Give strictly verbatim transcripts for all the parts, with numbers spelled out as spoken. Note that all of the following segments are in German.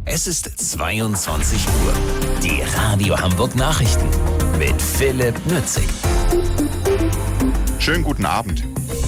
Es ist zweiundzwanzig Uhr. Die Radio Hamburg Nachrichten mit Philipp Nützig. Schönen guten Abend.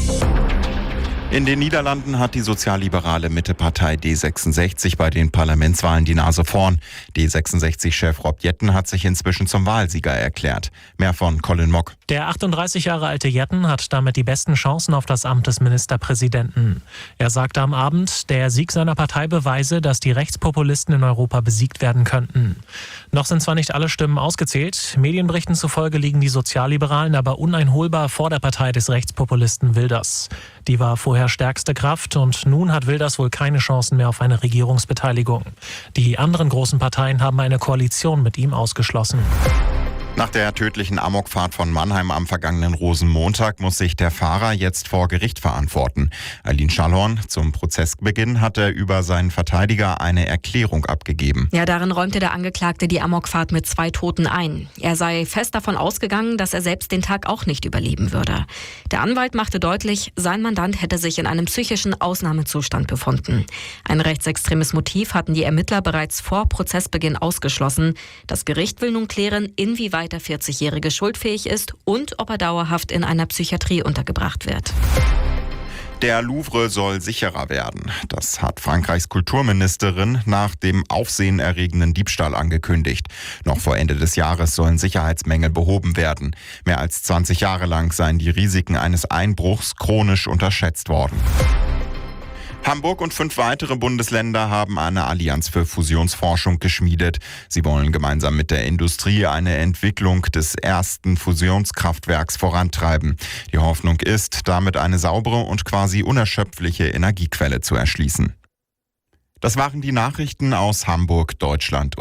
In den Niederlanden hat die sozialliberale Mittepartei D sechsundsechzig bei den Parlamentswahlen die Nase vorn. D sechsundsechzig-Chef Rob Jetten hat sich inzwischen zum Wahlsieger erklärt. Mehr von Colin Mock. Der achtunddreißig Jahre alte Jetten hat damit die besten Chancen auf das Amt des Ministerpräsidenten. Er sagte am Abend, der Sieg seiner Partei beweise, dass die Rechtspopulisten in Europa besiegt werden könnten. Noch sind zwar nicht alle Stimmen ausgezählt, Medienberichten zufolge liegen die Sozialliberalen aber uneinholbar vor der Partei des Rechtspopulisten Wilders. Die war vorher stärkste Kraft und nun hat Wilders wohl keine Chancen mehr auf eine Regierungsbeteiligung. Die anderen großen Parteien haben eine Koalition mit ihm ausgeschlossen. Nach der tödlichen Amokfahrt von Mannheim am vergangenen Rosenmontag muss sich der Fahrer jetzt vor Gericht verantworten. Aline Schallhorn, zum Prozessbeginn hat er über seinen Verteidiger eine Erklärung abgegeben. Ja, darin räumte der Angeklagte die Amokfahrt mit zwei Toten ein. Er sei fest davon ausgegangen, dass er selbst den Tag auch nicht überleben würde. Der Anwalt machte deutlich, sein Mandant hätte sich in einem psychischen Ausnahmezustand befunden. Ein rechtsextremes Motiv hatten die Ermittler bereits vor Prozessbeginn ausgeschlossen. Das Gericht will nun klären, inwieweit der vierzigjährige schuldfähig ist und ob er dauerhaft in einer Psychiatrie untergebracht wird. Der Louvre soll sicherer werden. Das hat Frankreichs Kulturministerin nach dem aufsehenerregenden Diebstahl angekündigt. Noch vor Ende des Jahres sollen Sicherheitsmängel behoben werden. Mehr als zwanzig Jahre lang seien die Risiken eines Einbruchs chronisch unterschätzt worden. Hamburg und fünf weitere Bundesländer haben eine Allianz für Fusionsforschung geschmiedet. Sie wollen gemeinsam mit der Industrie eine Entwicklung des ersten Fusionskraftwerks vorantreiben. Die Hoffnung ist, damit eine saubere und quasi unerschöpfliche Energiequelle zu erschließen. Das waren die Nachrichten aus Hamburg, Deutschland.